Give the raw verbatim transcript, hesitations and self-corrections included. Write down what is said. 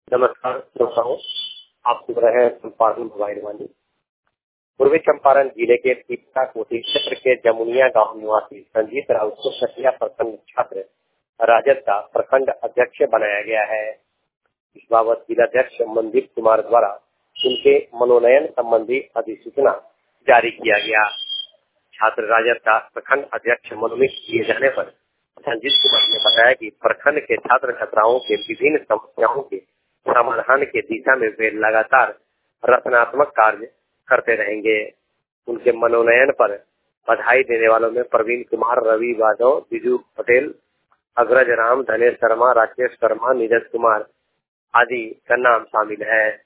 नमस्कार श्रोताओं, आप सुन रहे हैं चंपारण मोबाइल वाणी। पूर्वी चंपारण जिले के पीपका कोटी क्षेत्र के जमुनिया गांव निवासी संजीत राउत को सतिया प्रखंड छात्र राजद का प्रखंड अध्यक्ष बनाया गया है। इस बाबत जिलाध्यक्ष मनदीप कुमार द्वारा उनके मनोनयन संबंधी अधिसूचना जारी किया गया। छात्र राजद का प्रखंड अध्यक्ष मनोनीत किए जाने पर संजीत कुमार ने बताया कि प्रखंड के छात्र छात्राओं के विभिन्न समस्याओं के समाधान के दिशा में वे लगातार रचनात्मक कार्य करते रहेंगे। उनके मनोनयन पर बधाई देने वालों में प्रवीण कुमार, रवि यादव, बिजू पटेल, अग्रज राम, धनेश शर्मा, राकेश शर्मा, नीरज कुमार आदि का नाम शामिल है।